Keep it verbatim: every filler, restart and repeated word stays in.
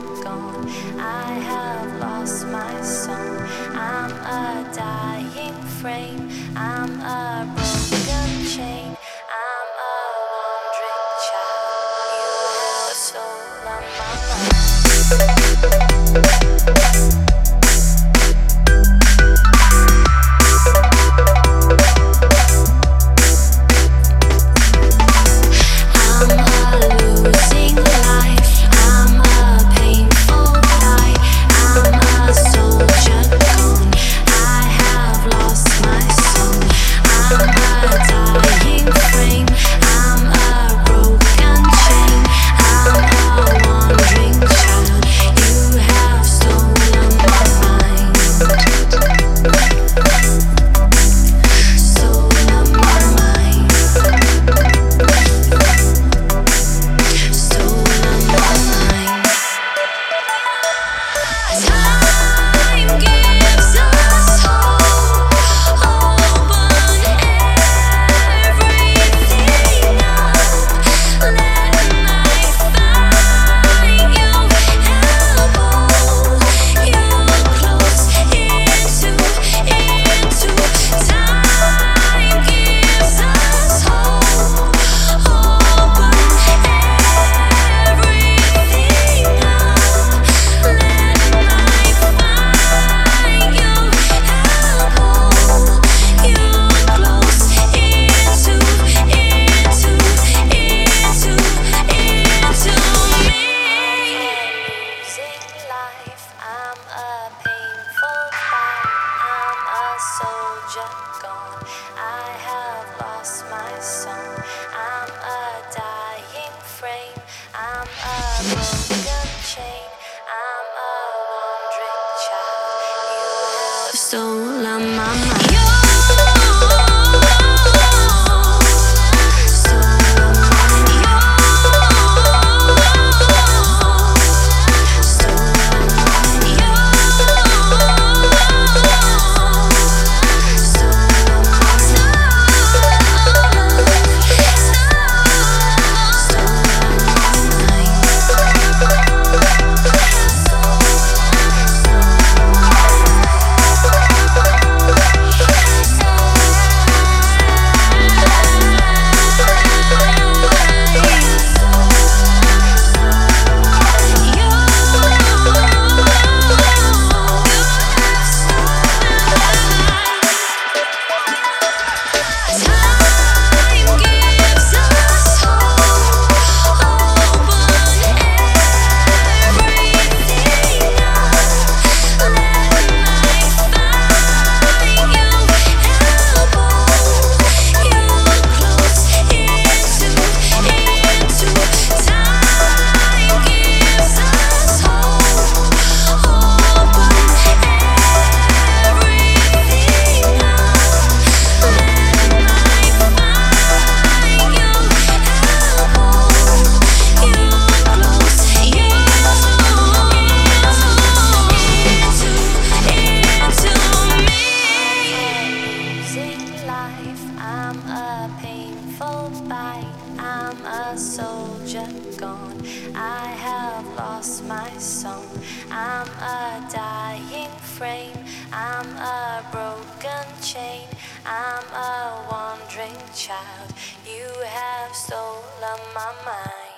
gone. I have lost my song. I'm a dying frame. I'm a broken chain. I'm a wandering child. You have stolen my mind. Soldier gone, I have lost my song. I'm a dying frame. I'm a broken chain. I'm a wandering child. You have stolen my mind. I'm a painful bite. I'm a soldier gone. I have lost my song. I'm a dying frame. I'm a broken chain. I'm a wandering child. You have stolen my mind.